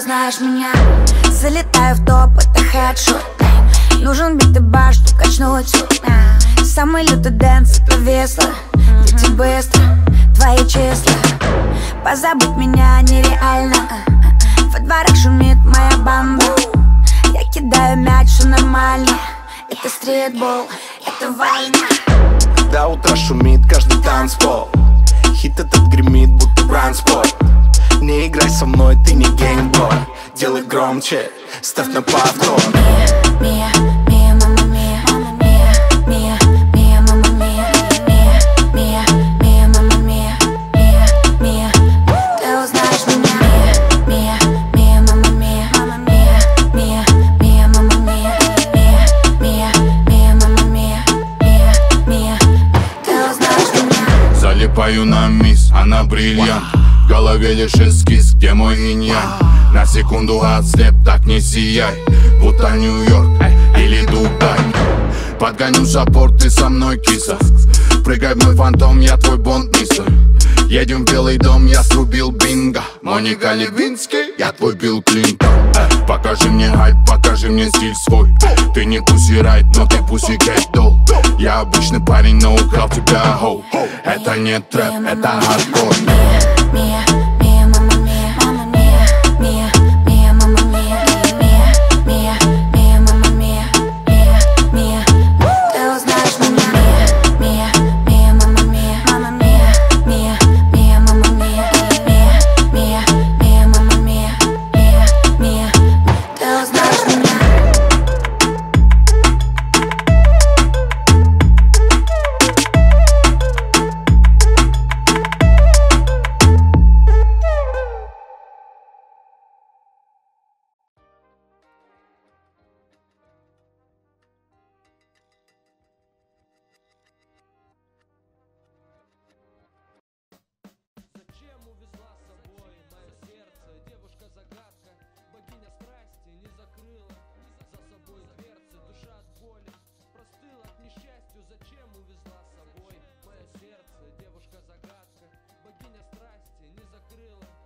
узнаешь меня. Залетаю в топ, это хедшот. Нужен бит и бар, чтоб качнуть. Самый лютый дэнс, это весло. Дети быстро, твои числа. Позабыть меня нереально. Во дворах шумит моя банда. Я кидаю мяч, все нормально. Это стритбол, это война. До утра шумит каждый танцпол. Хит этот гремит, будто бранспорт. Не играй со мной, ты не геймбой. Делай громче, ставь на повтор. Мия, мия, мама мия, мия, мия, мия, мама мия, мия, мия, мама мия, мия. Ты узнаешь меня. Мия, мия, мама мия, мия, мия, мама мия, мия, мия, мама мия, мия. Ты узнаешь меня. Залипаю на мисс, она бриллиант. В голове лишь эскиз, где мой инь-янь. На секунду отслеп, так не сияй. Будто Нью-Йорк или Дубай. Подгоню запор, ты со мной, киса. Прыгай в мой фантом, я твой бонд, мисса. Едем в Белый дом, я срубил бинго. Моника Левинский, я твой Билл Клинтон. Покажи мне хайп, покажи мне стиль свой. Ты не пуси райт, но ты пуси кэт дол. Я обычный парень, но украл тебя, хоу. Это не трэп, это хардкор. Мия, мия, мама мия, мия, мия, мама мия, мия, мия, мама мия, мия. Ты узнаешь меня. Мия, мия, мама мия, мия, мия, мама мия, мия, мия, мама мия, мия. Ты узнаешь меня. Зачем увезла с собой мое сердце? Девушка-загадка, богиня страсти не закрыла за собой дверцы. Душа от боли простыла к несчастью. Зачем увезла с собой мое сердце? Девушка-загадка, богиня страсти не закрыла